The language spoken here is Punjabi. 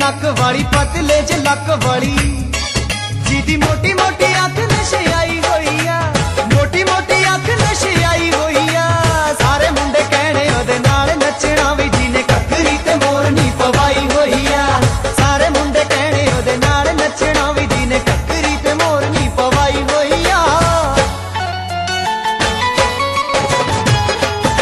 नक वाली पतले च लक वाली, जीदी मोटी मोटी अख